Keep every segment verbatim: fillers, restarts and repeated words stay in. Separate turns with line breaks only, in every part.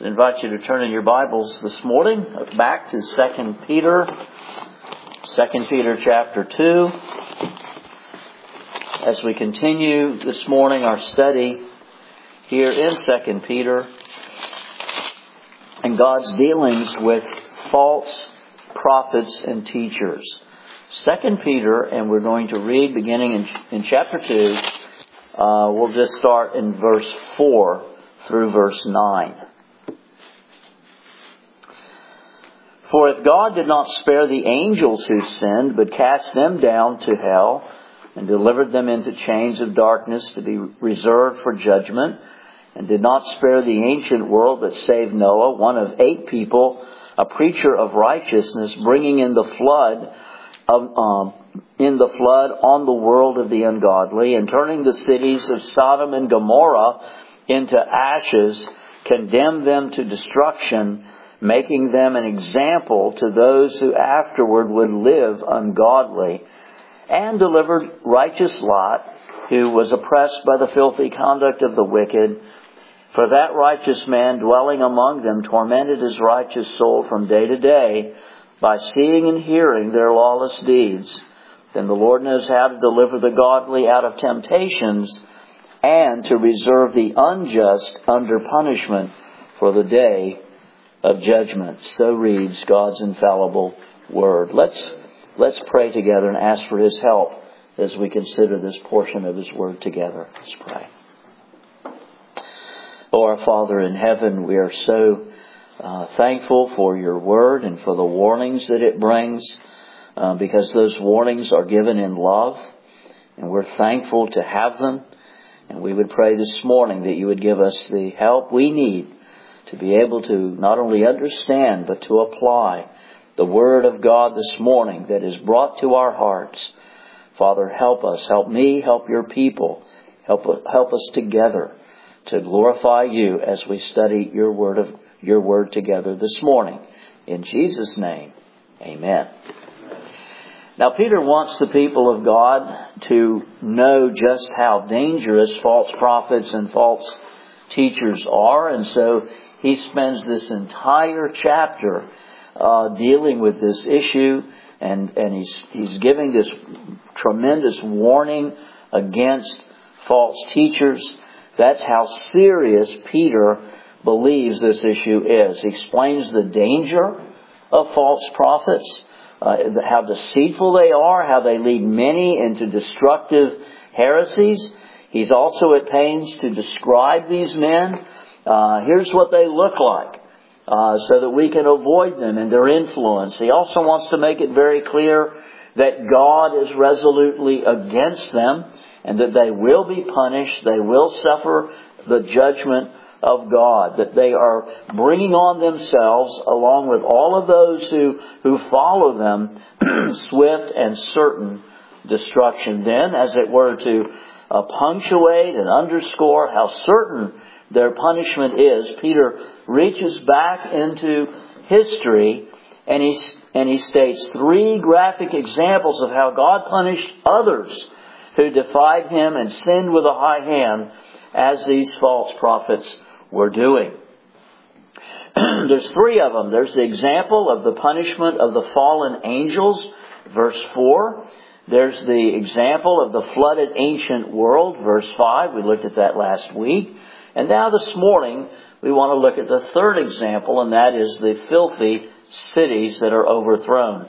I invite you to turn in your Bibles this morning back to Second Peter, Second Peter chapter two. As we continue this morning our study here in Second Peter and God's dealings with false prophets and teachers. Second Peter, and we're going to read beginning in, in chapter two. Uh, we'll just start in verse four through verse nine. For if God did not spare the angels who sinned, but cast them down to hell and delivered them into chains of darkness to be reserved for judgment, and did not spare the ancient world but saved Noah, one of eight people, a preacher of righteousness, bringing in the flood of um, in the flood on the world of the ungodly, and turning the cities of Sodom and Gomorrah into ashes, condemned them to destruction, making them an example to those who afterward would live ungodly, and delivered righteous Lot, who was oppressed by the filthy conduct of the wicked. For that righteous man dwelling among them tormented his righteous soul from day to day by seeing and hearing their lawless deeds. Then the Lord knows how to deliver the godly out of temptations and to reserve the unjust under punishment for the day of judgment. So reads God's infallible Word. Let's let's pray together and ask for His help as we consider this portion of His Word together. Let's pray. Oh, our Father in heaven, we are so uh, thankful for Your Word and for the warnings that it brings, uh, because those warnings are given in love, and we're thankful to have them. And we would pray this morning that You would give us the help we need to be able to not only understand but to apply the Word of God this morning that is brought to our hearts. Father, help us, help me, help Your people, help help us together to glorify You as we study Your Word of Your Word together this morning. In Jesus' name, amen. Now, Peter wants the people of God to know just how dangerous false prophets and false teachers are, and so he spends this entire chapter uh, dealing with this issue, and, and he's he's giving this tremendous warning against false teachers. That's how serious Peter believes this issue is. He explains the danger of false prophets, uh, how deceitful they are, how they lead many into destructive heresies. He's also at pains to describe these men. Uh, here's what they look like, uh, so that we can avoid them and their influence. He also wants to make it very clear that God is resolutely against them and that they will be punished. They will suffer the judgment of God, that they are bringing on themselves, along with all of those who, who follow them, swift and certain destruction. Then, as it were, to uh, punctuate and underscore how certain their punishment is, Peter reaches back into history and he, and he states three graphic examples of how God punished others who defied Him and sinned with a high hand, as these false prophets were doing. There's three of them. There's the example of the punishment of the fallen angels, verse four. There's the example of the flooded ancient world, verse five. We looked at that last week. And now this morning, we want to look at the third example, and that is the filthy cities that are overthrown.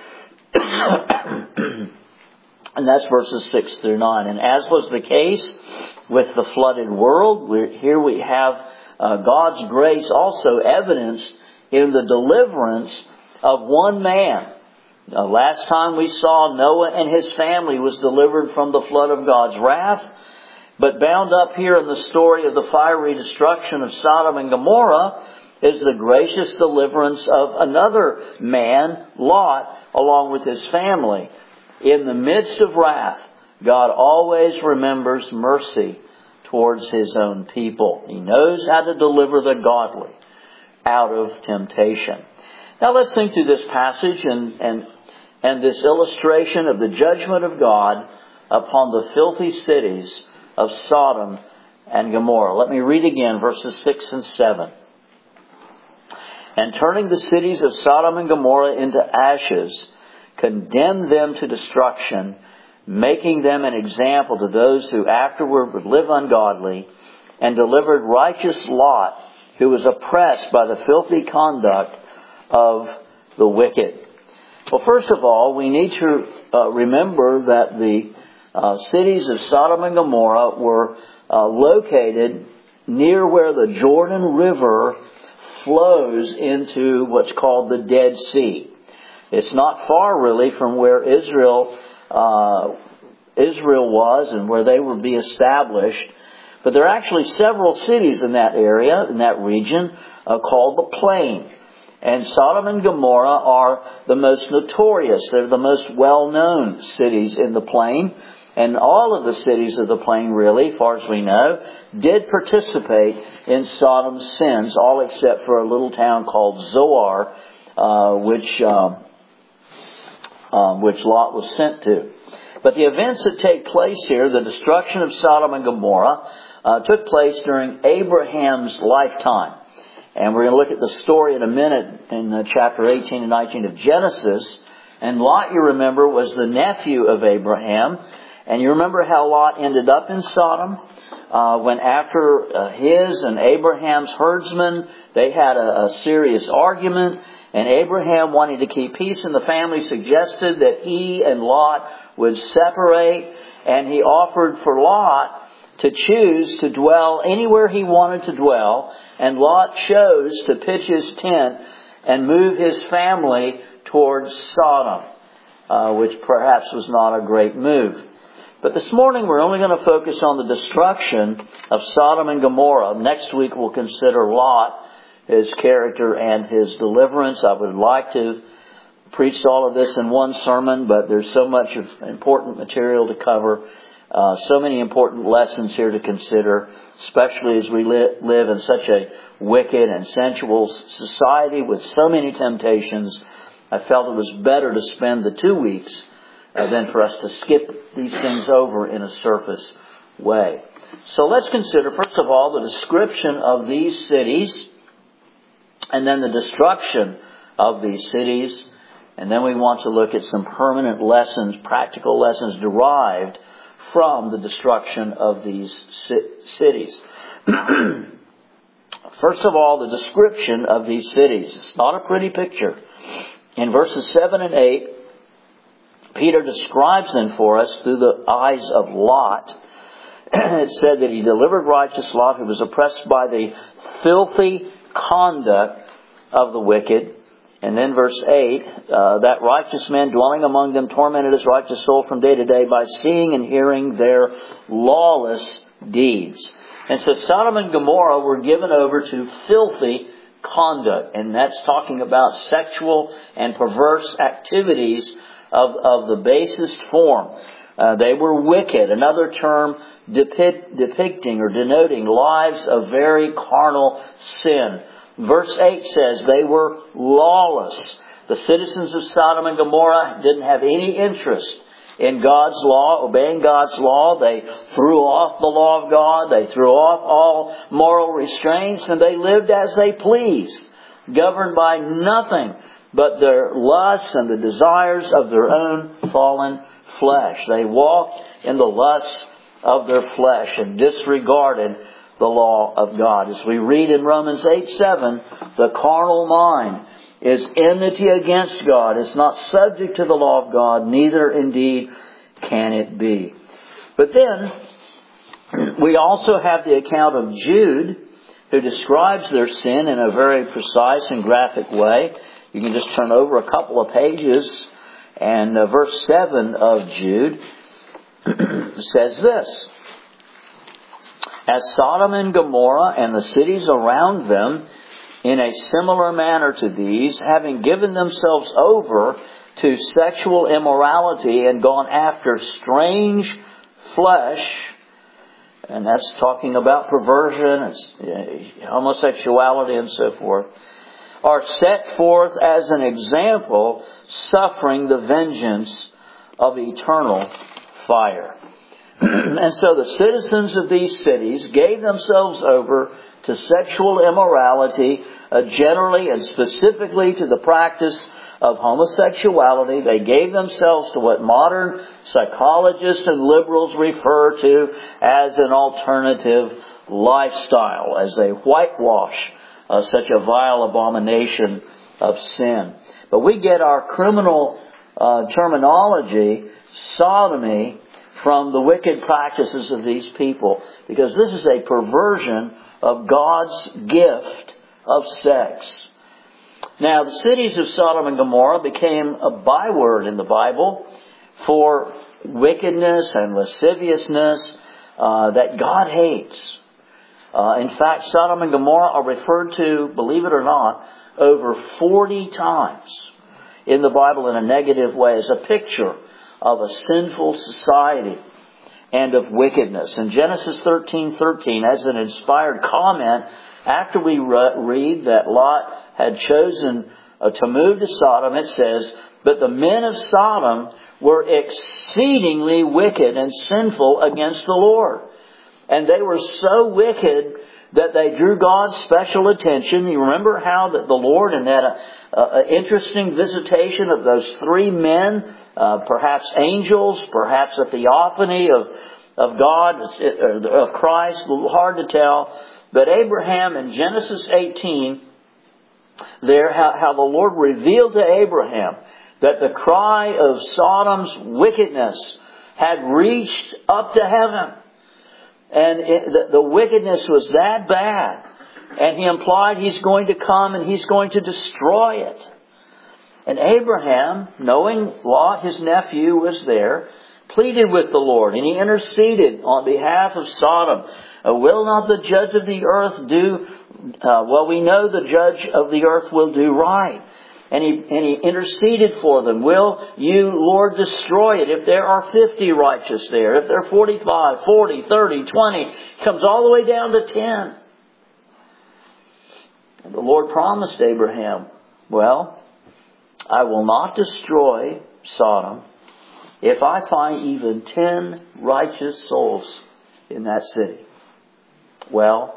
And that's verses six through nine. And as was the case with the flooded world, we're, here we have uh, God's grace also evidenced in the deliverance of one man. Uh, last time we saw Noah and his family was delivered from the flood of God's wrath. But bound up here in the story of the fiery destruction of Sodom and Gomorrah is the gracious deliverance of another man, Lot, along with his family. In the midst of wrath, God always remembers mercy towards His own people. He knows how to deliver the godly out of temptation. Now let's think through this passage and, and, and this illustration of the judgment of God upon the filthy cities of Sodom and Gomorrah. Let me read again verses six and seven. and turning the cities of Sodom and Gomorrah into ashes, condemned them to destruction, making them an example to those who afterward would live ungodly, and delivered righteous Lot, who was oppressed by the filthy conduct of the wicked. Well, first of all, we need to uh, remember that the uh, cities of Sodom and Gomorrah were uh, located near where the Jordan River flows into what's called the Dead Sea. It's not far, really, from where Israel uh, Israel was and where they would be established. But there are actually several cities in that area, in that region, uh, called the Plain. And Sodom and Gomorrah are the most notorious. They're the most well-known cities in the Plain. And all of the cities of the Plain, really, as far as we know, did participate in Sodom's sins, all except for a little town called Zoar, uh, which um, uh, which Lot was sent to. But the events that take place here, the destruction of Sodom and Gomorrah, uh, took place during Abraham's lifetime. And we're going to look at the story in a minute in uh, chapter eighteen and nineteen of Genesis. And Lot, you remember, was the nephew of Abraham. And you remember how Lot ended up in Sodom? Uh, when after uh, his and Abraham's herdsmen, they had a, a serious argument. And Abraham, wanting to keep peace in the family, suggested that he and Lot would separate. And he offered for Lot to choose to dwell anywhere he wanted to dwell. And Lot chose to pitch his tent and move his family towards Sodom, uh, which perhaps was not a great move. But this morning we're only going to focus on the destruction of Sodom and Gomorrah. Next week we'll consider Lot, his character, and his deliverance. I would like to preach all of this in one sermon, but there's so much of important material to cover. Uh, so many important lessons here to consider, especially as we li- live in such a wicked and sensual society with so many temptations. I felt it was better to spend the two weeks uh, than for us to skip these things over in a surface way. So let's consider, first of all, the description of these cities, and then the destruction of these cities. And then we want to look at some permanent lessons, practical lessons derived from the destruction of these cities. First of all, the description of these cities. It's not a pretty picture. In verses seven and eight, Peter describes them for us through the eyes of Lot. It said that he delivered righteous Lot, who was oppressed by the filthy conduct of the wicked. And then verse eight, uh, that righteous man dwelling among them tormented his righteous soul from day to day by seeing and hearing their lawless deeds. And so Sodom and Gomorrah were given over to filthy conduct. And that's talking about sexual and perverse activities of, of the basest form. Uh, they were wicked. Another term depict, depicting or denoting lives of very carnal sin. Verse eight says they were lawless. The citizens of Sodom and Gomorrah didn't have any interest in God's law, obeying God's law. They threw off the law of God. They threw off all moral restraints, and they lived as they pleased, governed by nothing but their lusts and the desires of their own fallen flesh. They walked in the lusts of their flesh and disregarded the law of God. As we read in Romans eight seven, the carnal mind is enmity against God. It's not subject to the law of God, neither indeed can it be. But then, we also have the account of Jude, who describes their sin in a very precise and graphic way. You can just turn over a couple of pages, and uh, verse seven of Jude says this: As Sodom and Gomorrah and the cities around them, in a similar manner to these, having given themselves over to sexual immorality and gone after strange flesh, and that's talking about perversion, homosexuality and so forth, are set forth as an example, suffering the vengeance of eternal fire. And so the citizens of these cities gave themselves over to sexual immorality, uh, generally and specifically to the practice of homosexuality. They gave themselves to what modern psychologists and liberals refer to as an alternative lifestyle, as they whitewash uh, such a vile abomination of sin. But we get our criminal uh, terminology, sodomy, from the wicked practices of these people, because this is a perversion of God's gift of sex. Now, the cities of Sodom and Gomorrah became a byword in the Bible for wickedness and lasciviousness uh, that God hates. Uh, in fact, Sodom and Gomorrah are referred to, believe it or not, over forty times in the Bible in a negative way, as a picture of a sinful society and of wickedness. In Genesis thirteen thirteen, as an inspired comment, after we re- read that Lot had chosen uh, to move to Sodom, it says, "But the men of Sodom were exceedingly wicked and sinful against the Lord. And they were so wicked that they drew God's special attention." You remember how that the Lord, in that uh, uh, interesting visitation of those three men, uh, perhaps angels, perhaps a theophany of, of God, of Christ, hard to tell. But Abraham in Genesis eighteen, there how, how the Lord revealed to Abraham that the cry of Sodom's wickedness had reached up to heaven. And it, the, the wickedness was that bad. And He implied He's going to come and He's going to destroy it. And Abraham, knowing Lot, his nephew, was there, pleaded with the Lord. And he interceded on behalf of Sodom. Uh, will not the judge of the earth do... Uh, well, we know the judge of the earth will do right. And he, and he interceded for them. Will you, Lord, destroy it? If there are fifty righteous there, if there are forty-five, forty, thirty, twenty, it comes all the way down to ten. And the Lord promised Abraham, well, I will not destroy Sodom if I find even ten righteous souls in that city. Well,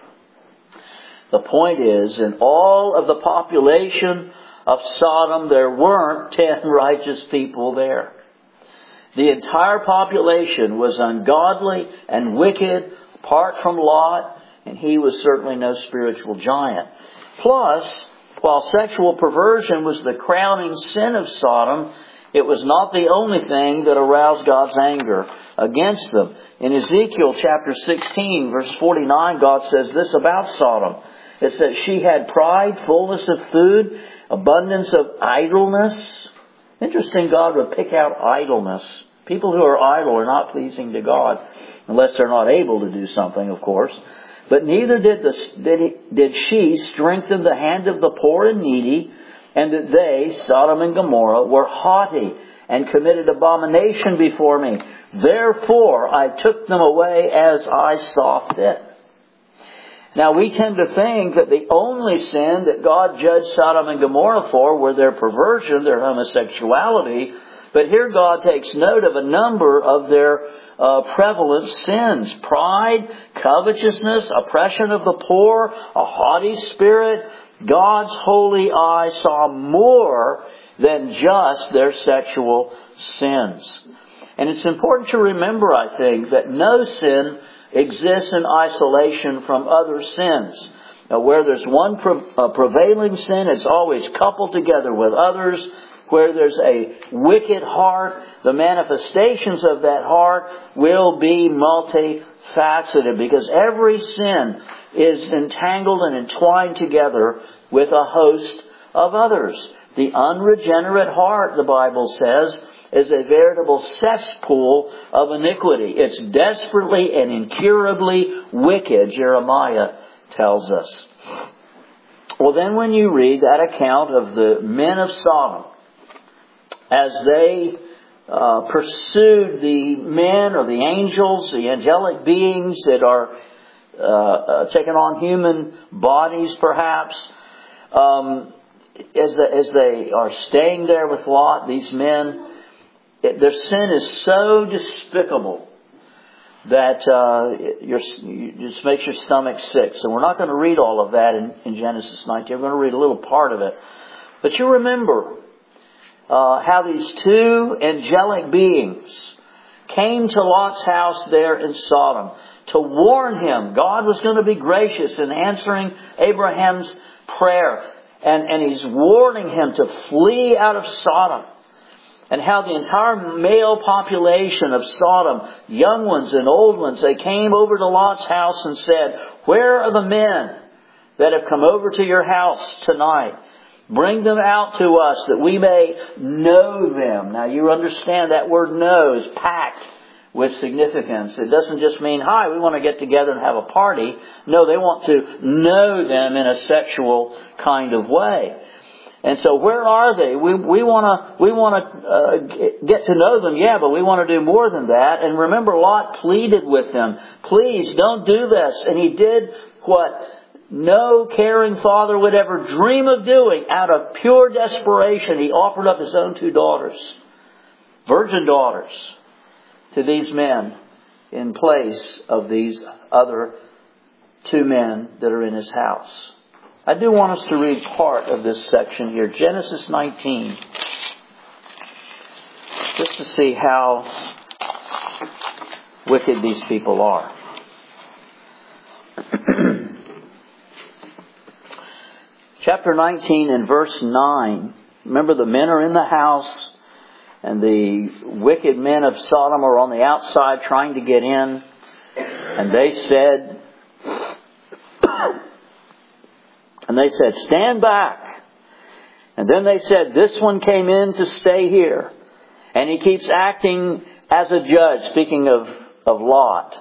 the point is, in all of the population of Sodom, there weren't ten righteous people there. The entire population was ungodly and wicked, apart from Lot, and he was certainly no spiritual giant. Plus, while sexual perversion was the crowning sin of Sodom, it was not the only thing that aroused God's anger against them. In Ezekiel chapter sixteen, verse forty-nine, God says this about Sodom. It says, "She had pride, fullness of food, abundance of idleness." Interesting, God would pick out idleness. People who are idle are not pleasing to God, unless they're not able to do something, of course. "But neither did, the, did, he, did she strengthen the hand of the poor and needy, and that they," Sodom and Gomorrah, "were haughty and committed abomination before me. Therefore I took them away as I saw fit." Now, we tend to think that the only sin that God judged Sodom and Gomorrah for were their perversion, their homosexuality. But here God takes note of a number of their uh, prevalent sins. Pride, covetousness, oppression of the poor, a haughty spirit. God's holy eye saw more than just their sexual sins. And it's important to remember, I think, that no sin exists in isolation from other sins. Now, where there's one pre- uh, prevailing sin, it's always coupled together with others. Where there's a wicked heart, the manifestations of that heart will be multifaceted, because every sin is entangled and entwined together with a host of others. The unregenerate heart, the Bible says, is a veritable cesspool of iniquity. It's desperately and incurably wicked, Jeremiah tells us. Well, then when you read that account of the men of Sodom, as they uh, pursued the men or the angels, the angelic beings that are uh, uh, taking on human bodies perhaps, um, as, the, as they are staying there with Lot, these men, it, their sin is so despicable that uh, your, it just makes your stomach sick. So we're not going to read all of that in, in Genesis nineteen. We're going to read a little part of it. But you remember uh, how these two angelic beings came to Lot's house there in Sodom to warn him. God was going to be gracious in answering Abraham's prayer. And, and He's warning him to flee out of Sodom. And how the entire male population of Sodom, young ones and old ones, they came over to Lot's house and said, "Where are the men that have come over to your house tonight? Bring them out to us that we may know them." Now you understand that word "know" is packed with significance. It doesn't just mean, "Hi, we want to get together and have a party." No, they want to know them in a sexual kind of way. And so where are they? We we want to we want to uh, get to know them, yeah, but we want to do more than that. And remember, Lot pleaded with them, "Please don't do this." And he did what no caring father would ever dream of doing. Out of pure desperation, he offered up his own two daughters, virgin daughters, to these men in place of these other two men that are in his house. I do want us to read part of this section here, Genesis nineteen, just to see how wicked these people are. Chapter nineteen and verse nine. Remember, the men are in the house and the wicked men of Sodom are on the outside trying to get in. And they said, and they said, "Stand back." And then they said, "This one came in to stay here." And he keeps acting as a judge, speaking of, of Lot.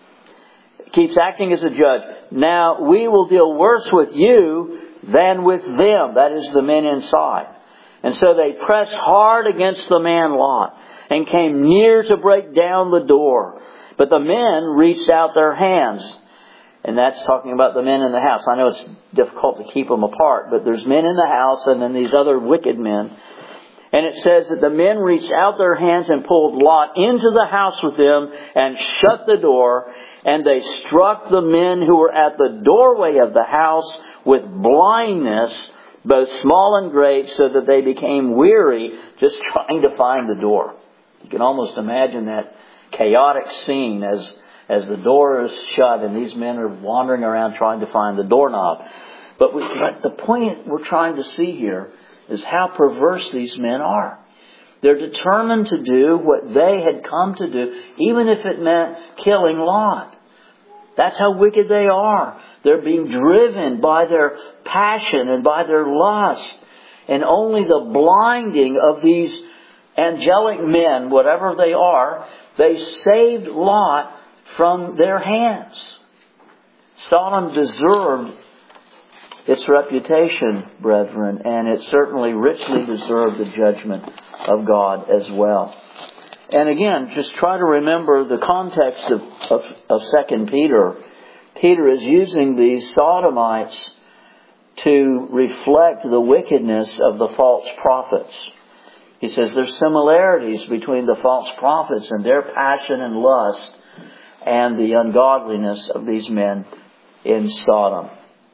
Keeps acting as a judge. "Now we will deal worse with you than with them," that is the men inside. And so they pressed hard against the man Lot and came near to break down the door. But the men reached out their hands. And that's talking about the men in the house. I know it's difficult to keep them apart, but there's men in the house and then these other wicked men. And it says that the men reached out their hands and pulled Lot into the house with them and shut the door. And they struck the men who were at the doorway of the house with blindness, both small and great, so that they became weary just trying to find the door. You can almost imagine that chaotic scene as as the door is shut and these men are wandering around trying to find the doorknob. But we, the point we're trying to see here is how perverse these men are. They're determined to do what they had come to do, even if it meant killing Lot. That's how wicked they are. They're being driven by their passion and by their lust. And only the blinding of these angelic men, whatever they are, they saved Lot from their hands. Sodom deserved its reputation, brethren, and it certainly richly deserved the judgment of God as well. And again, just try to remember the context of, of, of Second Peter. Peter is using these Sodomites to reflect the wickedness of the false prophets. He says there's similarities between the false prophets and their passion and lust and the ungodliness of these men in Sodom.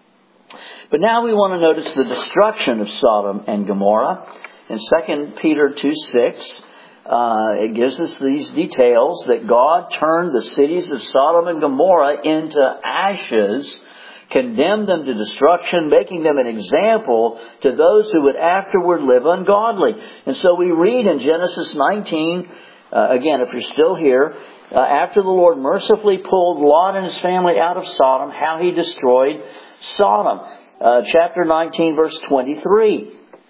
But now we want to notice the destruction of Sodom and Gomorrah. In Second Peter two six, uh, it gives us these details that God turned the cities of Sodom and Gomorrah into ashes, condemned them to destruction, making them an example to those who would afterward live ungodly. And so we read in Genesis nineteen, uh, again, if you're still here, Uh, after the Lord mercifully pulled Lot and his family out of Sodom, how He destroyed Sodom. Uh, chapter nineteen, verse twenty-three.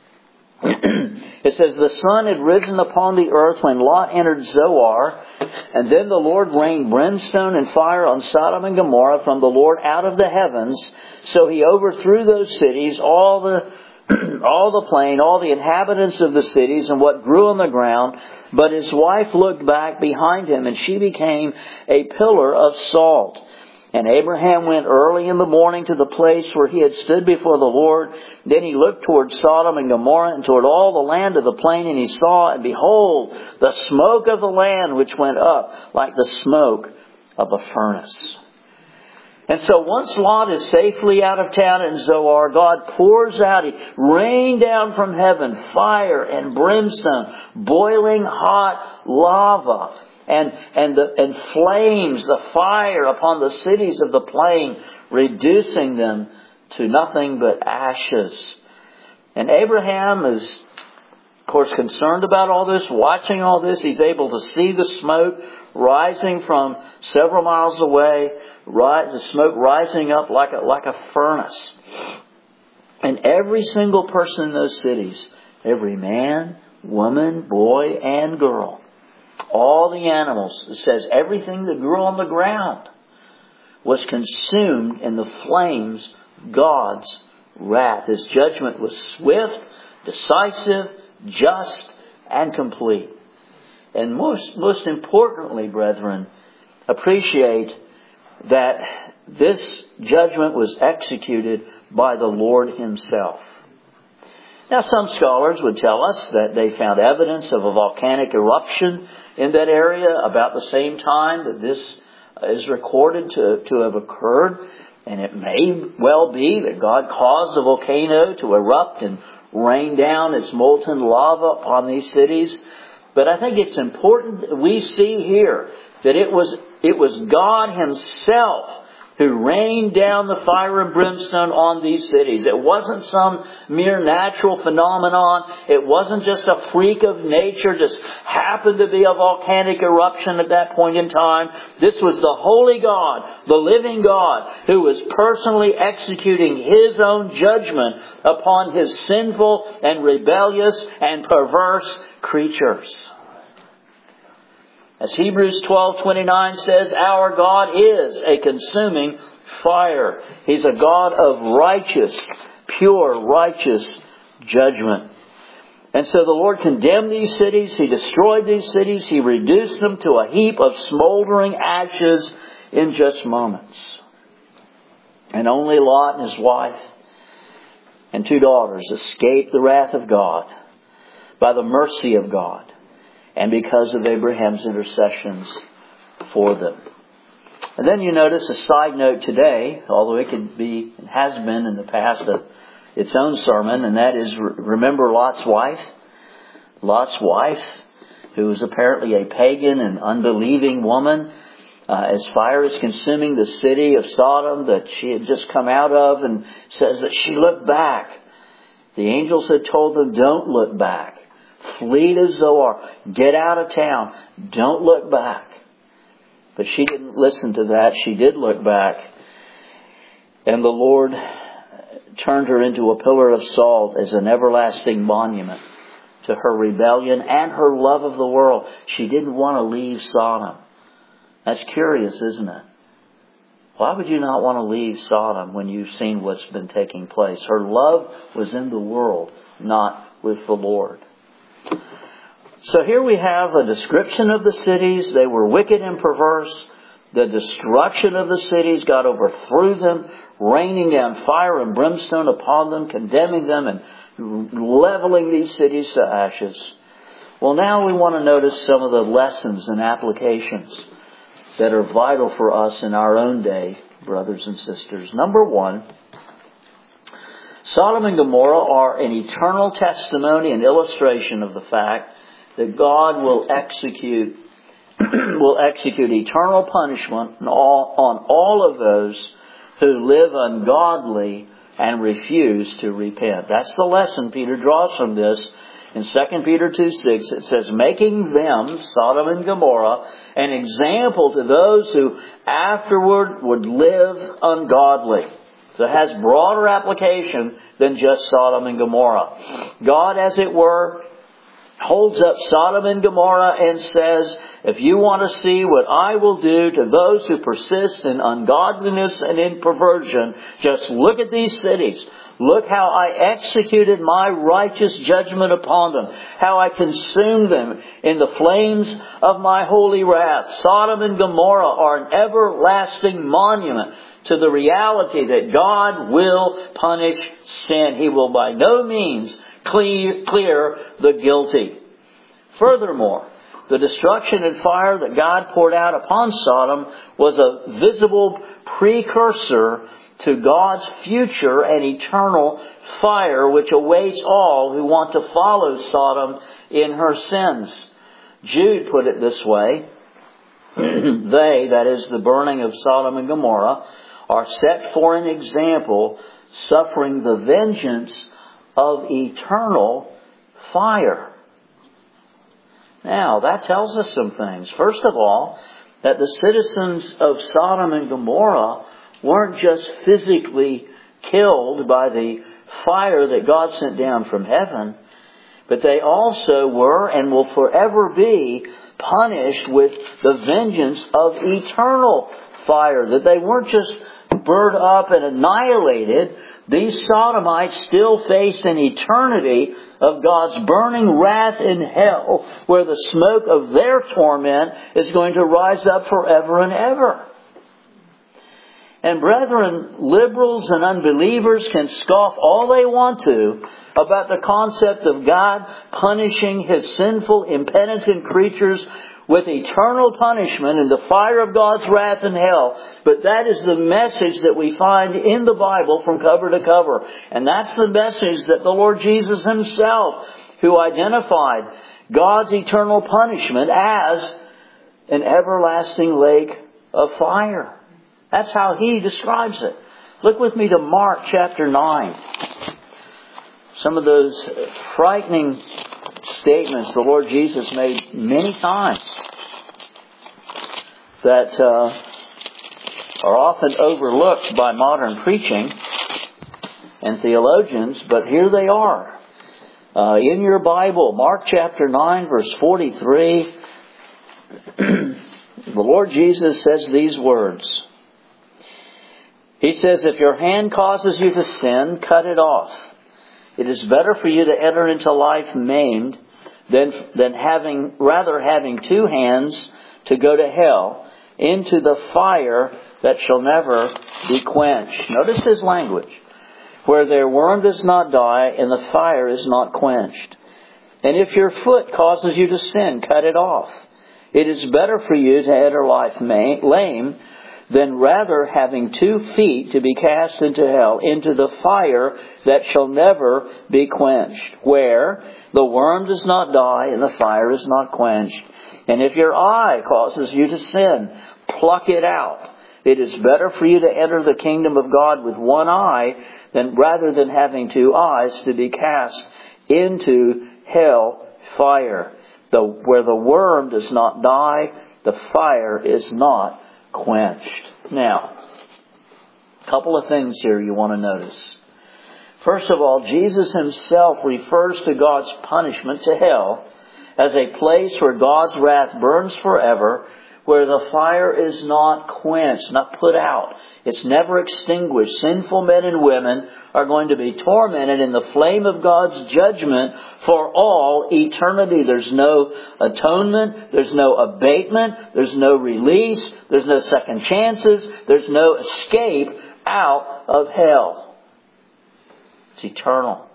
It says, "The sun had risen upon the earth when Lot entered Zoar, and then the Lord rained brimstone and fire on Sodom and Gomorrah from the Lord out of the heavens. So He overthrew those cities, all the all the plain, all the inhabitants of the cities, and what grew on the ground. But his wife looked back behind him, and she became a pillar of salt. And Abraham went early in the morning to the place where he had stood before the Lord. Then he looked toward Sodom and Gomorrah and toward all the land of the plain, and he saw, and behold, the smoke of the land which went up like the smoke of a furnace. And so once Lot is safely out of town in Zoar, God pours out, He rained down from heaven fire and brimstone, boiling hot lava, and, and, the, and flames, the fire upon the cities of the plain, reducing them to nothing but ashes. And Abraham is, of course, concerned about all this, watching all this. He's able to see the smoke rising from several miles away, the smoke rising up like a, like a furnace. And every single person in those cities, every man, woman, boy, and girl, all the animals, it says everything that grew on the ground, was consumed in the flames of God's wrath. His judgment was swift, decisive, just, and complete. And most, most importantly, brethren, appreciate that this judgment was executed by the Lord Himself. Now, some scholars would tell us that they found evidence of a volcanic eruption in that area about the same time that this is recorded to, to have occurred. And it may well be that God caused the volcano to erupt and rain down its molten lava upon these cities. But I think it's important that we see here that it was it was God Himself who rained down the fire and brimstone on these cities. It wasn't some mere natural phenomenon. It wasn't just a freak of nature, just happened to be a volcanic eruption at that point in time. This was the holy God, the living God, who was personally executing His own judgment upon His sinful and rebellious and perverse creatures. As Hebrews twelve twenty-nine says, our God is a consuming fire. He's a God of righteous, pure, righteous judgment. And so the Lord condemned these cities. He destroyed these cities. He reduced them to a heap of smoldering ashes in just moments. And only Lot and his wife and two daughters escaped the wrath of God by the mercy of God, and because of Abraham's intercessions for them. And then you notice a side note today, although it could be, and has been in the past, a, its own sermon, and that is, remember Lot's wife? Lot's wife, who was apparently a pagan and unbelieving woman, uh, as fire is consuming the city of Sodom that she had just come out of, and says that she looked back. The angels had told them, don't look back. Flee to Zoar. Get out of town. Don't look back. But she didn't listen to that. She did look back. And the Lord turned her into a pillar of salt as an everlasting monument to her rebellion and her love of the world. She didn't want to leave Sodom. That's curious, isn't it? Why would you not want to leave Sodom when you've seen what's been taking place? Her love was in the world, not with the Lord. So here we have a description of the cities. They were wicked and perverse. The destruction of the cities, God overthrew them, raining down fire and brimstone upon them, condemning them and leveling these cities to ashes. Well, now we want to notice some of the lessons and applications that are vital for us in our own day, brothers and sisters. Number one, Sodom and Gomorrah are an eternal testimony and illustration of the fact that God will execute will execute eternal punishment on all, on all of those who live ungodly and refuse to repent. That's the lesson Peter draws from this. In Second Peter two six, it says, making them, Sodom and Gomorrah, an example to those who afterward would live ungodly. So it has broader application than just Sodom and Gomorrah. God, as it were, holds up Sodom and Gomorrah and says, if you want to see what I will do to those who persist in ungodliness and in perversion, just look at these cities. Look how I executed my righteous judgment upon them, how I consumed them in the flames of my holy wrath. Sodom and Gomorrah are an everlasting monument to the reality that God will punish sin. He will by no means clear, clear the guilty. Furthermore, The destruction and fire that God poured out upon Sodom was a visible precursor to God's future and eternal fire which awaits all who want to follow Sodom in her sins. Jude put it this way: they, that is the burning of Sodom and Gomorrah, are set for an example, suffering the vengeance of eternal fire. Now, that tells us some things. First of all, that the citizens of Sodom and Gomorrah weren't just physically killed by the fire that God sent down from heaven, but they also were and will forever be punished with the vengeance of eternal fire. That they weren't just burned up and annihilated. These Sodomites still faced an eternity of God's burning wrath in hell, where the smoke of their torment is going to rise up forever and ever. And brethren, liberals and unbelievers can scoff all they want to about the concept of God punishing His sinful, impenitent creatures with eternal punishment in the fire of God's wrath in hell. But that is the message that we find in the Bible from cover to cover. And that's the message that the Lord Jesus Himself, who identified God's eternal punishment as an everlasting lake of fire. That's how He describes it. Look with me to Mark chapter nine. Some of those frightening statements the Lord Jesus made many times that uh, are often overlooked by modern preaching and theologians, but here they are. Uh, in your Bible, Mark chapter nine, verse forty-three, the Lord Jesus says these words. He says, if your hand causes you to sin, cut it off. It is better for you to enter into life maimed than, than having, rather having two hands to go to hell, into the fire that shall never be quenched. Notice his language. Where their worm does not die and the fire is not quenched. And if your foot causes you to sin, cut it off. It is better for you to enter life lame than rather having two feet to be cast into hell, into the fire that shall never be quenched, where the worm does not die and the fire is not quenched. And if your eye causes you to sin, pluck it out. It is better for you to enter the kingdom of God with one eye than rather than having two eyes to be cast into hell fire, the, where the worm does not die, the fire is not quenched. Now, a couple of things here you want to notice. First of all, Jesus Himself refers to God's punishment to hell as a place where God's wrath burns forever, where the fire is not quenched, not put out. It's never extinguished. Sinful men and women are going to be tormented in the flame of God's judgment for all eternity. There's no atonement. There's no abatement. There's no release. There's no second chances. There's no escape out of hell. It's eternal.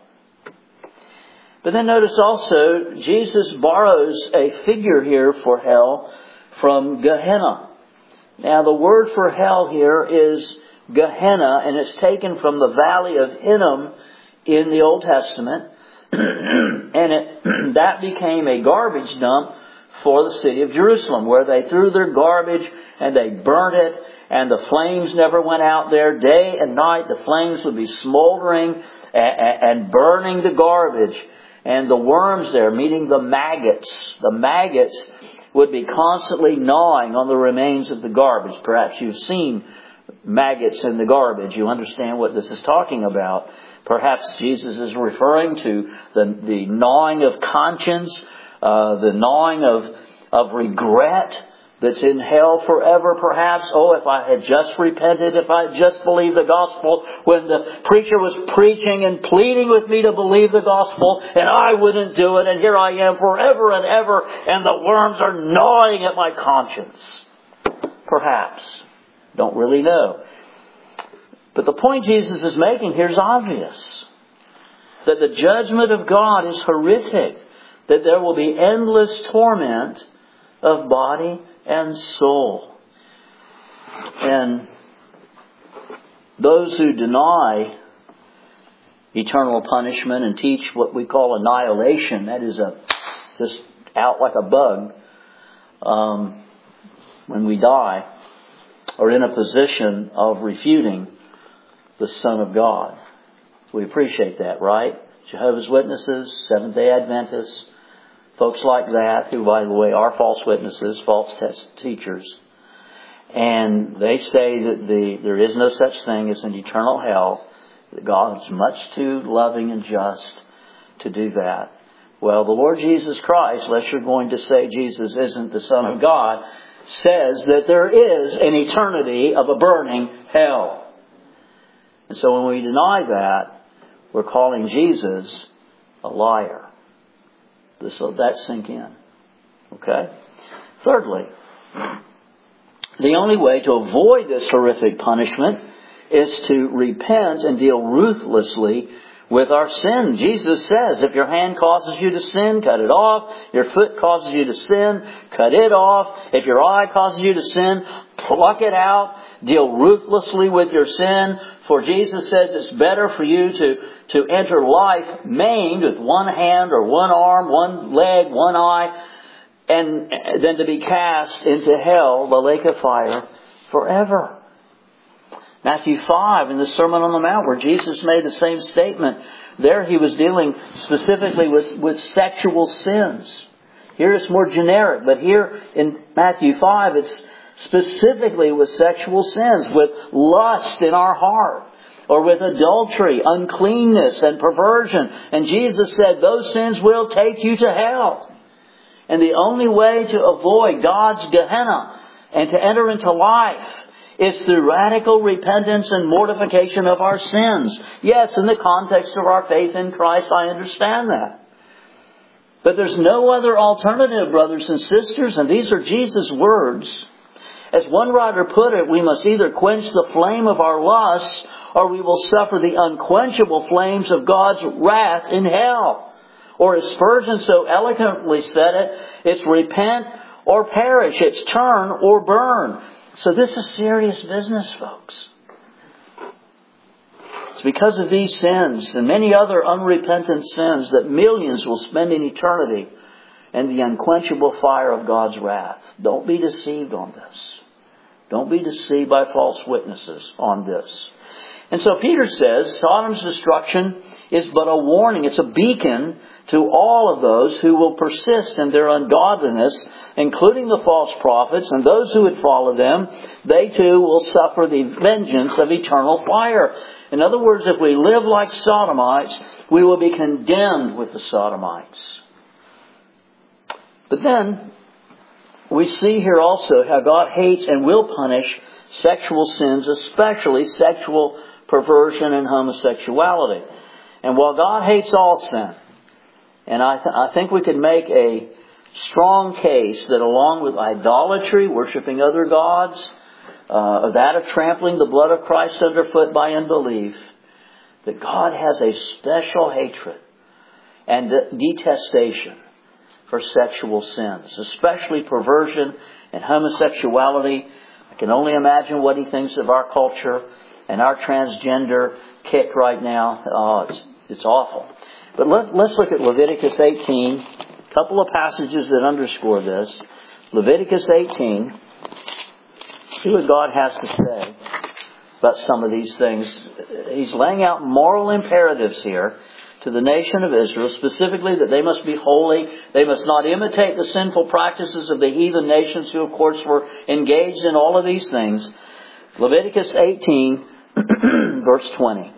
But then notice also, Jesus borrows a figure here for hell from Gehenna. Now the word for hell here is Gehenna, and it's taken from the valley of Hinnom in the Old Testament. And it, that became a garbage dump for the city of Jerusalem, where they threw their garbage and they burnt it, and the flames never went out there. Day and night the flames would be smoldering and burning the garbage. And the worms there, meaning the maggots, the maggots would be constantly gnawing on the remains of the garbage. Perhaps you've seen maggots in the garbage. You understand what this is talking about. Perhaps Jesus is referring to the, the gnawing of conscience, uh, the gnawing of, of regret that's in hell forever, perhaps. Oh, if I had just repented, if I had just believed the gospel when the preacher was preaching and pleading with me to believe the gospel, and I wouldn't do it, and here I am forever and ever, and the worms are gnawing at my conscience. Perhaps. Don't really know. But the point Jesus is making here is obvious. That the judgment of God is horrific. That there will be endless torment of body and soul. And those who deny eternal punishment and teach what we call annihilation, that is a just out like a bug um, when we die, are in a position of refuting the Son of God. We appreciate that, right? Jehovah's Witnesses, Seventh-day Adventists, folks like that, who, by the way, are false witnesses, false test teachers. And they say that the there is no such thing as an eternal hell, that God is much too loving and just to do that. Well, the Lord Jesus Christ, unless you're going to say Jesus isn't the Son of God, says that there is an eternity of a burning hell. And so when we deny that, we're calling Jesus a liar. This, let that sink in. Okay? Thirdly, the only way to avoid this horrific punishment is to repent and deal ruthlessly with our sin. Jesus says, if your hand causes you to sin, cut it off. Your foot causes you to sin, cut it off. If your eye causes you to sin, pluck it out. Deal ruthlessly with your sin. For Jesus says it's better for you to, to enter life maimed with one hand or one arm, one leg, one eye, and than to be cast into hell, the lake of fire, forever. Matthew five, in the Sermon on the Mount, where Jesus made the same statement, there he was dealing specifically with, with sexual sins. Here it's more generic, but here in Matthew five, it's specifically with sexual sins, with lust in our heart, or with adultery, uncleanness, and perversion. And Jesus said those sins will take you to hell. And the only way to avoid God's Gehenna and to enter into life is through radical repentance and mortification of our sins. Yes, in the context of our faith in Christ, I understand that. But there's no other alternative, brothers and sisters, and these are Jesus' words. As one writer put it, we must either quench the flame of our lusts, or we will suffer the unquenchable flames of God's wrath in hell. Or as Spurgeon so eloquently said it, it's repent or perish. It's turn or burn. So this is serious business, folks. It's because of these sins and many other unrepentant sins that millions will spend in eternity in the unquenchable fire of God's wrath. Don't be deceived on this. Don't be deceived by false witnesses on this. And so Peter says Sodom's destruction is but a warning. It's a beacon to all of those who will persist in their ungodliness, including the false prophets and those who would follow them. They too will suffer the vengeance of eternal fire. In other words, if we live like Sodomites, we will be condemned with the Sodomites. But then we see here also how God hates and will punish sexual sins, especially sexual perversion and homosexuality. And while God hates all sin, and I, th- I think we could make a strong case that along with idolatry, worshiping other gods, uh, that of trampling the blood of Christ underfoot by unbelief, that God has a special hatred and detestation for sexual sins, especially perversion and homosexuality. I can only imagine what He thinks of our culture and our transgender kick right now. Oh, it's, it's awful. But let, let's look at Leviticus eighteen. A couple of passages that underscore this. Leviticus eighteen. See what God has to say about some of these things. He's laying out moral imperatives here to the nation of Israel, specifically that they must be holy. They must not imitate the sinful practices of the heathen nations who, of course, were engaged in all of these things. Leviticus eighteen, verse twenty.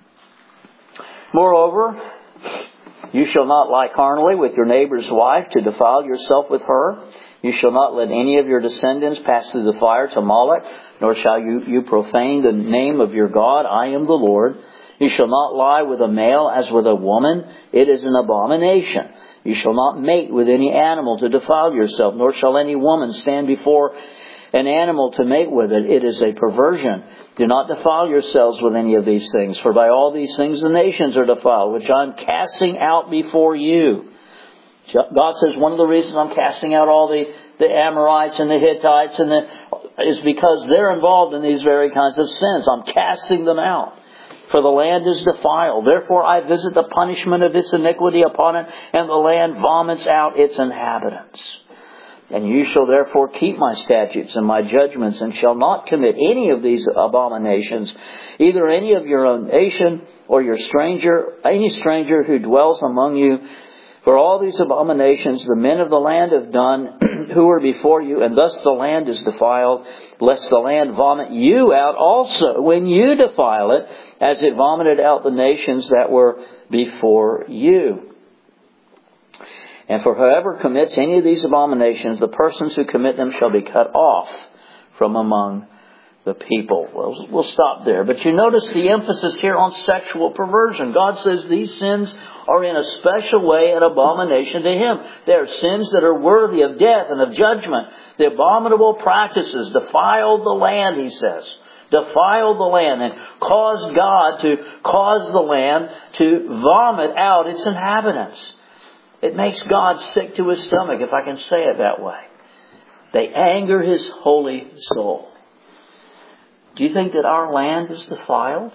Moreover, you shall not lie carnally with your neighbor's wife to defile yourself with her. You shall not let any of your descendants pass through the fire to Moloch, nor shall you, you profane the name of your God. I am the Lord. You shall not lie with a male as with a woman. It is an abomination. You shall not mate with any animal to defile yourself, nor shall any woman stand before an animal to mate with it. It is a perversion. Do not defile yourselves with any of these things, for by all these things the nations are defiled, which I am casting out before you. God says one of the reasons I'm casting out all the, the Amorites and the Hittites and the, is because they're involved in these very kinds of sins. I'm casting them out. For the land is defiled. Therefore I visit the punishment of its iniquity upon it, and the land vomits out its inhabitants. And you shall therefore keep my statutes and my judgments, and shall not commit any of these abominations, either any of your own nation or your stranger, any stranger who dwells among you. For all these abominations the men of the land have done who were before you, and thus the land is defiled, lest the land vomit you out also when you defile it, as it vomited out the nations that were before you. And for whoever commits any of these abominations, the persons who commit them shall be cut off from among the people. Well, we'll stop there. But you notice the emphasis here on sexual perversion. God says these sins are in a special way an abomination to Him. They are sins that are worthy of death and of judgment. The abominable practices defiled the land, He says. Defiled the land and caused God to cause the land to vomit out its inhabitants. It makes God sick to His stomach, if I can say it that way. They anger His holy soul. Do you think that our land is defiled?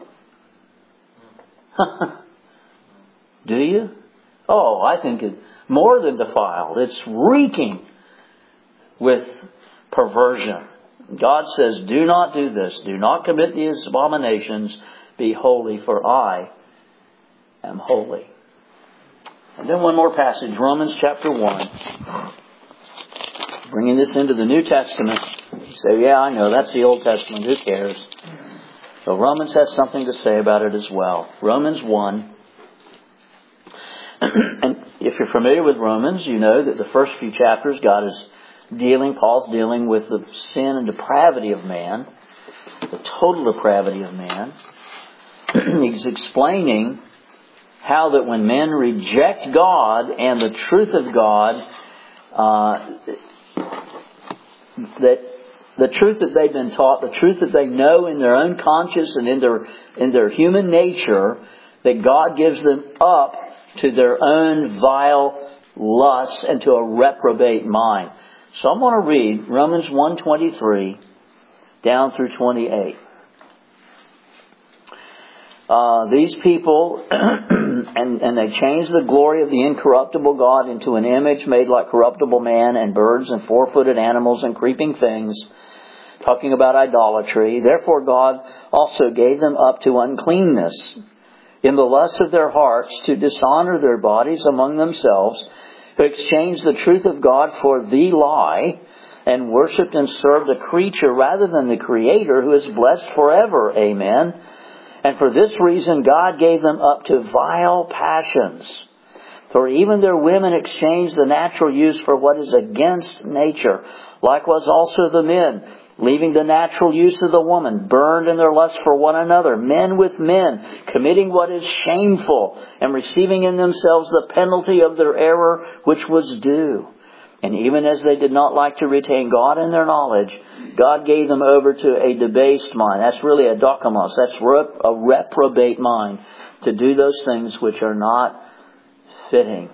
Do you? Oh, I think it's more than defiled. It's reeking with perversion. God says, do not do this. Do not commit these abominations. Be holy, for I am holy. And then one more passage, Romans chapter one. Bringing this into the New Testament. You say, yeah, I know, that's the Old Testament. Who cares? So Romans has something to say about it as well. Romans one. And if you're familiar with Romans, you know that the first few chapters, God is dealing, Paul's dealing with the sin and depravity of man. The total depravity of man. He's explaining how that when men reject God and the truth of God, uh, that the truth that they've been taught, the truth that they know in their own conscience and in their in their human nature, that God gives them up to their own vile lusts and to a reprobate mind. So I'm going to read Romans one twenty-three down through twenty-eight. Uh, these people, and, and they changed the glory of the incorruptible God into an image made like corruptible man and birds and four-footed animals and creeping things, talking about idolatry. Therefore God also gave them up to uncleanness in the lust of their hearts, to dishonor their bodies among themselves, who exchanged the truth of God for the lie, and worshipped and served a creature rather than the Creator, who is blessed forever. Amen. And for this reason God gave them up to vile passions. For even their women exchanged the natural use for what is against nature. Likewise also the men, leaving the natural use of the woman, burned in their lust for one another, men with men, committing what is shameful, and receiving in themselves the penalty of their error which was due. And even as they did not like to retain God in their knowledge, God gave them over to a debased mind. That's really a dokimos. That's a reprobate mind, to do those things which are not fitting.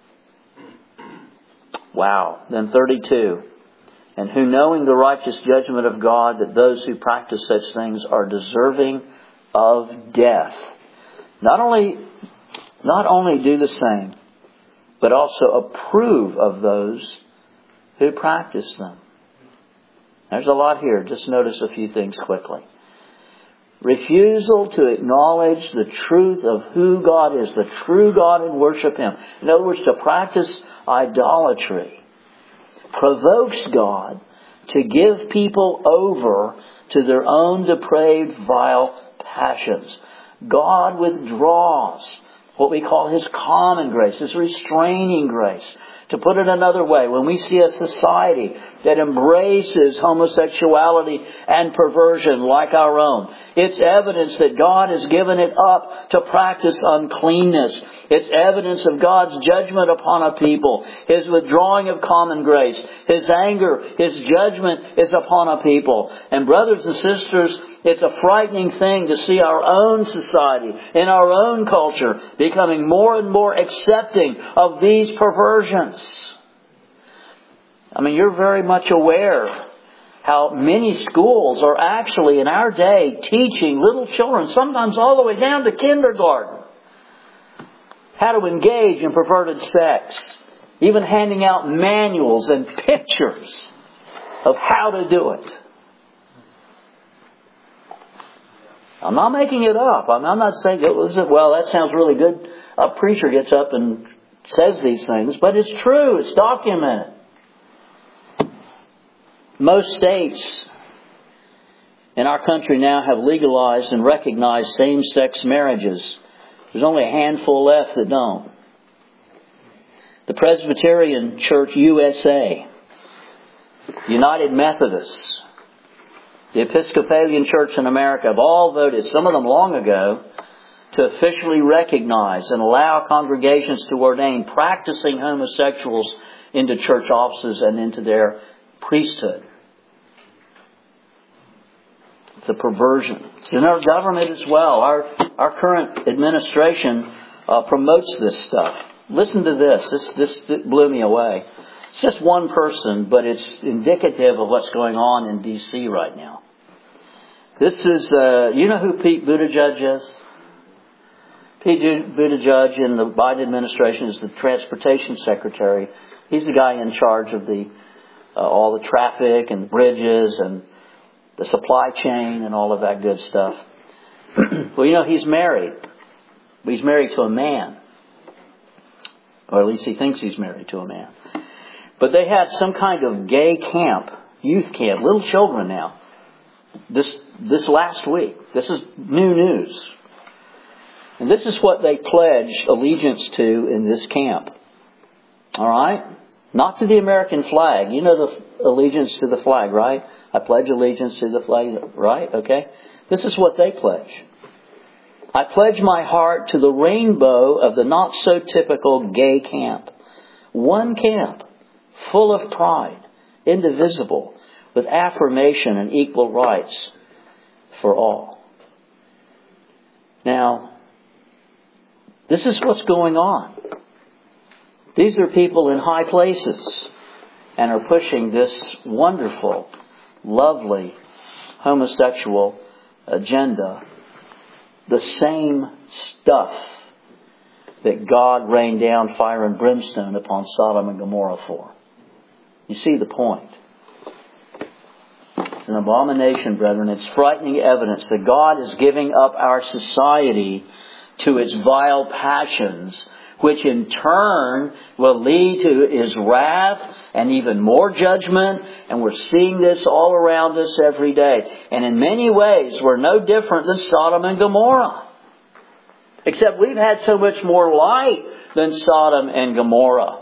Wow. Then thirty-two. And who, knowing the righteous judgment of God, that those who practice such things are deserving of death, not only, not only do the same, but also approve of those who practice them. There's a lot here. Just notice a few things quickly. Refusal to acknowledge the truth of who God is, the true God, and worship Him. In other words, to practice idolatry provokes God to give people over to their own depraved, vile passions. God withdraws what we call His common grace, His restraining grace. To put it another way, when we see a society that embraces homosexuality and perversion like our own, it's evidence that God has given it up to practice uncleanness. It's evidence of God's judgment upon a people, His withdrawing of common grace, His anger, His judgment is upon a people. And brothers and sisters, It's a frightening thing to see our own society and our own culture becoming more and more accepting of these perversions. I mean, you're very much aware how many schools are actually in our day teaching little children, sometimes all the way down to kindergarten, how to engage in perverted sex. Even handing out manuals and pictures of how to do it. I'm not making it up. I'm not saying, well, that sounds really good. A preacher gets up and says these things, but it's true. It's documented. Most states in our country now have legalized and recognized same-sex marriages. There's only a handful left that don't. The Presbyterian Church U S A, United Methodists, the Episcopalian Church in America have all voted, some of them long ago, to officially recognize and allow congregations to ordain practicing homosexuals into church offices and into their priesthood. It's a perversion. It's in our government as well. Our, our current administration uh, promotes this stuff. Listen to this. this. This blew me away. It's just one person, but it's indicative of what's going on in D C right now. This is, uh, you know who Pete Buttigieg is? Pete Buttigieg in the Biden administration is the transportation secretary. He's the guy in charge of the uh, all the traffic and bridges and the supply chain and all of that good stuff. Well, you know, he's married. He's married to a man. Or at least he thinks he's married to a man. But they had some kind of gay camp, youth camp, little children now. This this last week. This is new news. And this is what they pledged allegiance to in this camp. All right? Not to the American flag. You know the allegiance to the flag, right? I pledge allegiance to the flag, right? Okay? This is what they pledge. I pledge my heart to the rainbow of the not-so-typical gay camp. One camp, full of pride, indivisible, with affirmation and equal rights for all. Now, this is what's going on. These are people in high places and are pushing this wonderful, lovely, homosexual agenda. The same stuff that God rained down fire and brimstone upon Sodom and Gomorrah for. You see the point. It's an abomination, brethren. It's frightening evidence that God is giving up our society to its vile passions, which in turn will lead to His wrath and even more judgment. And we're seeing this all around us every day. And in many ways, we're no different than Sodom and Gomorrah. Except we've had so much more light than Sodom and Gomorrah.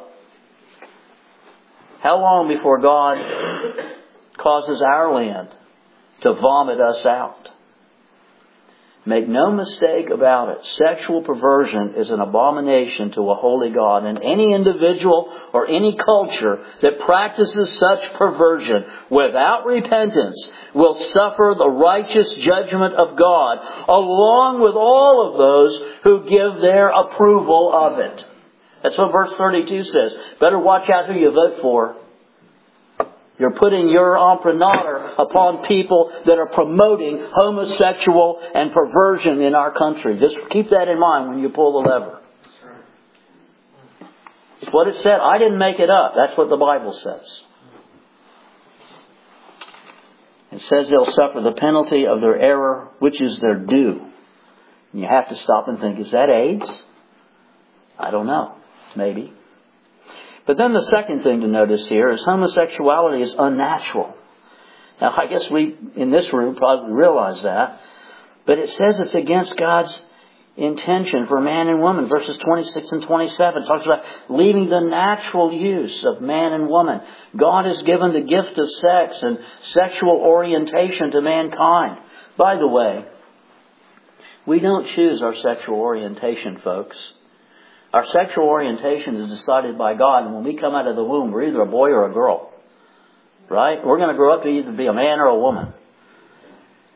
How long before God causes our land to vomit us out? Make no mistake about it. Sexual perversion is an abomination to a holy God. And any individual or any culture that practices such perversion without repentance will suffer the righteous judgment of God, along with all of those who give their approval of it. That's what verse thirty-two says. Better watch out who you vote for. You're putting your imprimatur upon people that are promoting homosexual and perversion in our country. Just keep that in mind when you pull the lever. It's what it said. I didn't make it up. That's what the Bible says. It says they'll suffer the penalty of their error, which is their due. And you have to stop and think, is that AIDS? I don't know. Maybe. But then the second thing to notice here is homosexuality is unnatural. Now, I guess we, in this room, probably realize that. But it says it's against God's intention for man and woman. Verses twenty-six and twenty-seven talks about leaving the natural use of man and woman. God has given the gift of sex and sexual orientation to mankind. By the way, we don't choose our sexual orientation, folks. Our sexual orientation is decided by God. And when we come out of the womb, we're either a boy or a girl. Right? We're going to grow up to either be a man or a woman.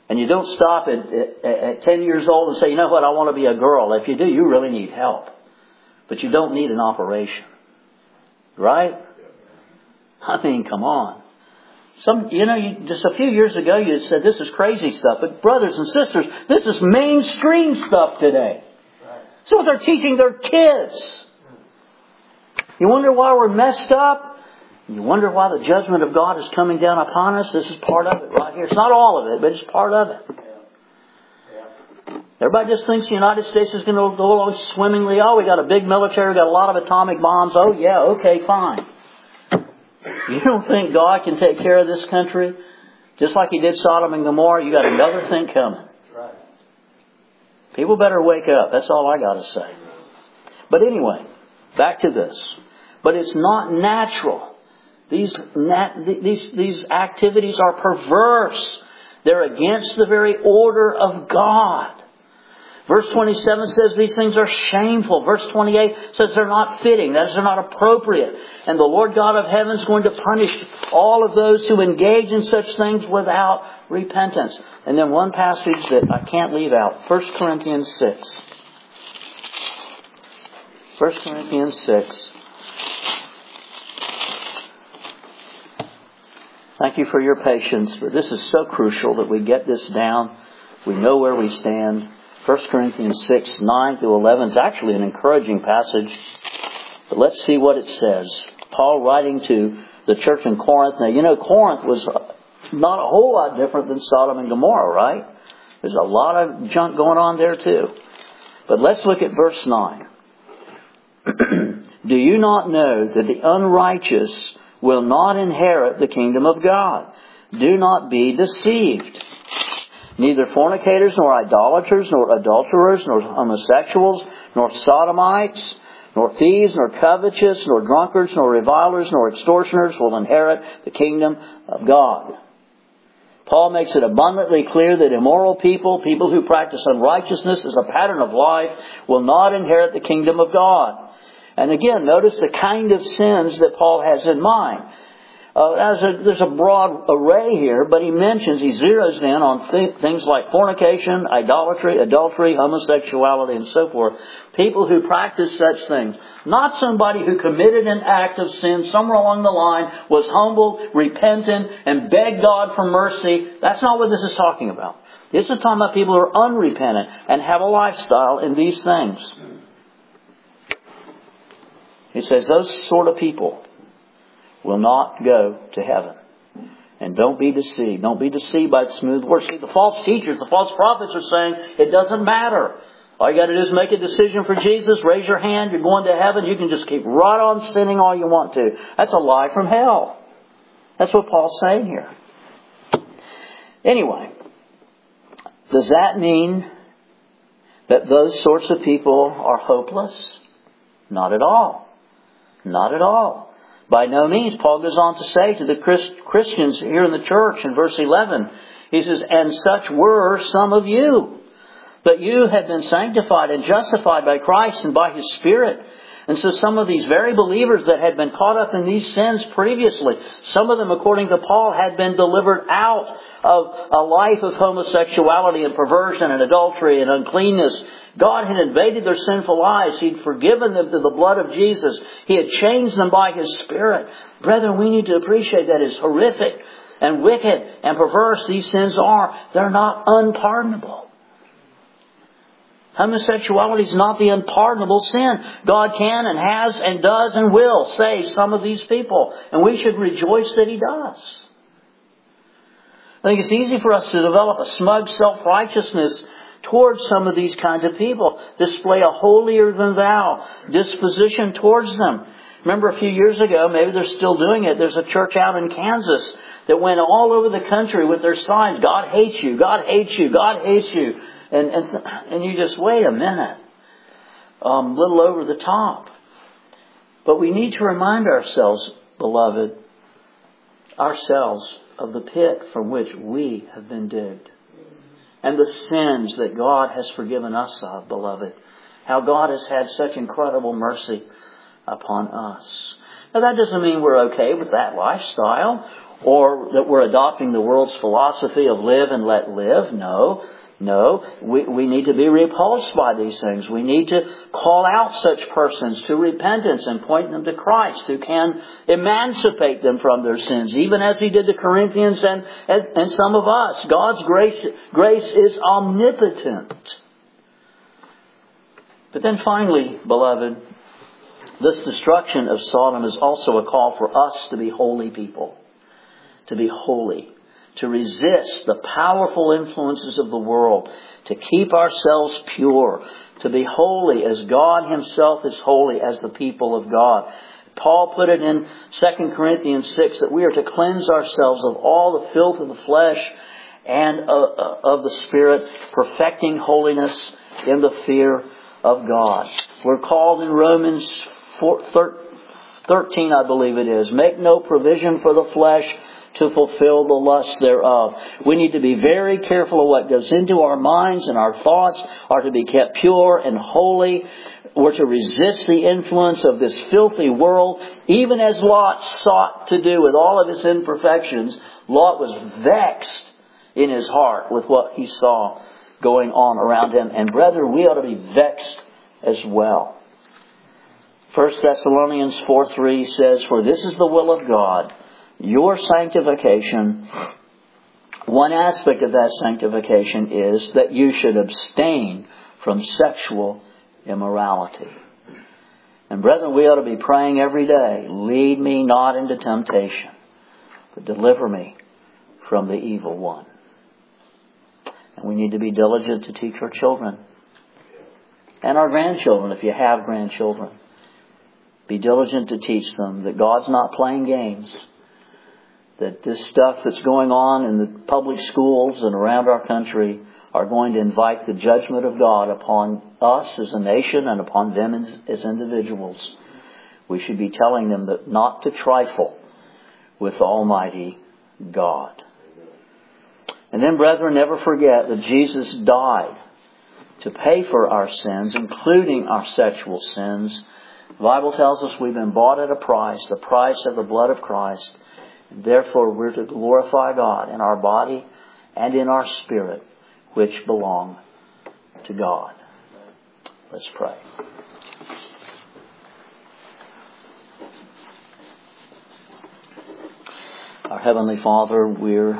And you don't stop at, at, at ten years old and say, you know what, I want to be a girl. If you do, you really need help. But you don't need an operation. Right? I mean, come on. Some, you know, you, just a few years ago you said this is crazy stuff. But brothers and sisters, this is mainstream stuff today. It's what they're teaching their kids. You wonder why we're messed up? You wonder why the judgment of God is coming down upon us? This is part of it right here. It's not all of it, but it's part of it. Everybody just thinks the United States is going to go along swimmingly. Oh, we got a big military, we got a lot of atomic bombs. Oh, yeah, okay, fine. You don't think God can take care of this country? Just like He did Sodom and Gomorrah, you got another thing coming. People better wake up. That's all I got to say. But anyway, back to this. But it's not natural. These, nat- these, these activities are perverse. They're against the very order of God. Verse twenty-seven says these things are shameful. Verse twenty-eight says they're not fitting. That is, they're not appropriate. And the Lord God of heaven is going to punish all of those who engage in such things without repentance. And then one passage that I can't leave out. First Corinthians six. First Corinthians six. Thank you for your patience, but this is so crucial that we get this down. We know where we stand. First Corinthians six, nine through eleven is actually an encouraging passage. But let's see what it says. Paul writing to the church in Corinth. Now, you know, Corinth was not a whole lot different than Sodom and Gomorrah, right? There's a lot of junk going on there too. But let's look at verse nine. Do you not know that the unrighteous will not inherit the kingdom of God? Do not be deceived. Neither fornicators, nor idolaters, nor adulterers, nor homosexuals, nor sodomites, nor thieves, nor covetous, nor drunkards, nor revilers, nor extortioners will inherit the kingdom of God. Paul makes it abundantly clear that immoral people, people who practice unrighteousness as a pattern of life, will not inherit the kingdom of God. And again, notice the kind of sins that Paul has in mind. Uh, as a, there's a broad array here, but he mentions, he zeroes in on th- things like fornication, idolatry, adultery, homosexuality, and so forth. People who practice such things. Not somebody who committed an act of sin somewhere along the line, was humbled, repentant, and begged God for mercy. That's not what this is talking about. This is talking about people who are unrepentant and have a lifestyle in these things. He says those sort of people will not go to heaven. And don't be deceived. Don't be deceived by smooth words. See, the false teachers, the false prophets are saying it doesn't matter. All you got to do is make a decision for Jesus. Raise your hand. You're going to heaven. You can just keep right on sinning all you want to. That's a lie from hell. That's what Paul's saying here. Anyway, does that mean that those sorts of people are hopeless? Not at all. Not at all. By no means. Paul goes on to say to the Christ- Christians here in the church in verse eleven, he says, and such were some of you. But you have been sanctified and justified by Christ and by His Spirit. And so some of these very believers that had been caught up in these sins previously, some of them, according to Paul, had been delivered out of a life of homosexuality and perversion and adultery and uncleanness. God had invaded their sinful lives. He'd forgiven them through the blood of Jesus. He had changed them by His Spirit. Brethren, we need to appreciate that as horrific and wicked and perverse these sins are, they're not unpardonable. Homosexuality is not the unpardonable sin. God can and has and does and will save some of these people. And we should rejoice that He does. I think it's easy for us to develop a smug self-righteousness towards some of these kinds of people. Display a holier than thou disposition towards them. Remember a few years ago, maybe they're still doing it, there's a church out in Kansas that went all over the country with their signs, God hates you, God hates you, God hates you. And and, and you just, wait a minute. A um, little over the top. But we need to remind ourselves, beloved, ourselves of the pit from which we have been digged. And the sins that God has forgiven us of, beloved. How God has had such incredible mercy upon us. Now that doesn't mean we're okay with that lifestyle, or that we're adopting the world's philosophy of live and let live. No. No, we, we need to be repulsed by these things. We need to call out such persons to repentance and point them to Christ, who can emancipate them from their sins, even as He did the Corinthians and, and, and some of us. God's grace, grace is omnipotent. But then finally, beloved, this destruction of Sodom is also a call for us to be holy people, to be holy. To resist the powerful influences of the world, to keep ourselves pure, to be holy as God Himself is holy as the people of God. Paul put it in Second Corinthians six that we are to cleanse ourselves of all the filth of the flesh and of the Spirit, perfecting holiness in the fear of God. We're called in Romans thirteen, I believe it is, make no provision for the flesh to fulfill the lust thereof. We need to be very careful of what goes into our minds, and our thoughts are to be kept pure and holy. We're to resist the influence of this filthy world, even as Lot sought to do with all of his imperfections. Lot was vexed in his heart with what he saw going on around him. And brethren, we ought to be vexed as well. First Thessalonians four three says, for this is the will of God, your sanctification. One aspect of that sanctification is that you should abstain from sexual immorality. And brethren, we ought to be praying every day, lead me not into temptation, but deliver me from the evil one. And we need to be diligent to teach our children and our grandchildren, if you have grandchildren. Be diligent to teach them that God's not playing games. That this stuff that's going on in the public schools and around our country are going to invite the judgment of God upon us as a nation and upon them as, as individuals. We should be telling them that not to trifle with Almighty God. And then, brethren, never forget that Jesus died to pay for our sins, including our sexual sins. The Bible tells us we've been bought at a price, the price of the blood of Christ. And therefore, we're to glorify God in our body and in our spirit, which belong to God. Let's pray. Our Heavenly Father, we're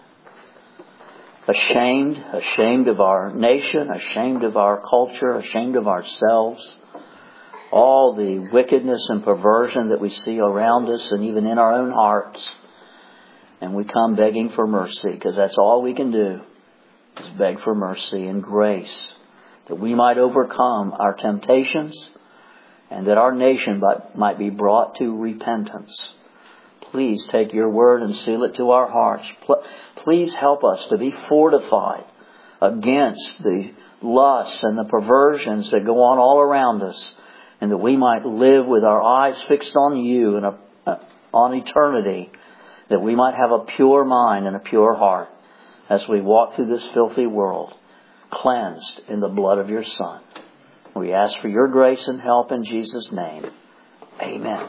ashamed, ashamed of our nation, ashamed of our culture, ashamed of ourselves. All the wickedness and perversion that we see around us and even in our own hearts. And we come begging for mercy, because that's all we can do, is beg for mercy and grace, that we might overcome our temptations and that our nation might be brought to repentance. Please take your word and seal it to our hearts. Please help us to be fortified against the lusts and the perversions that go on all around us, and that we might live with our eyes fixed on you and uh, on eternity, that we might have a pure mind and a pure heart as we walk through this filthy world, cleansed in the blood of your Son. We ask for your grace and help in Jesus' name. Amen.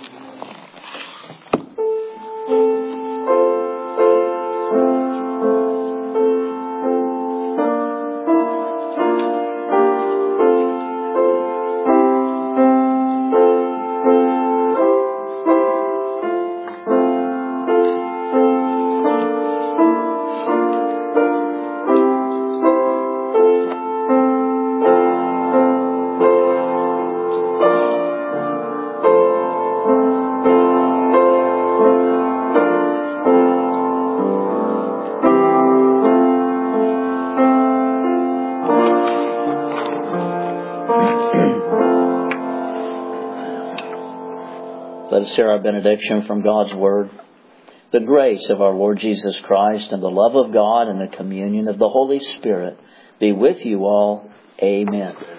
Let us hear our benediction from God's Word. The grace of our Lord Jesus Christ and the love of God and the communion of the Holy Spirit be with you all. Amen.